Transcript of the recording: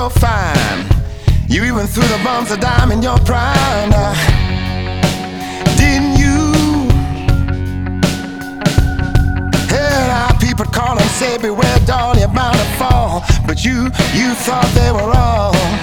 fine. You even threw the bumps a dime in your prime. Didn't you? Heard how people call and say, beware, doll, you're bound to fall. But you thought they were wrong.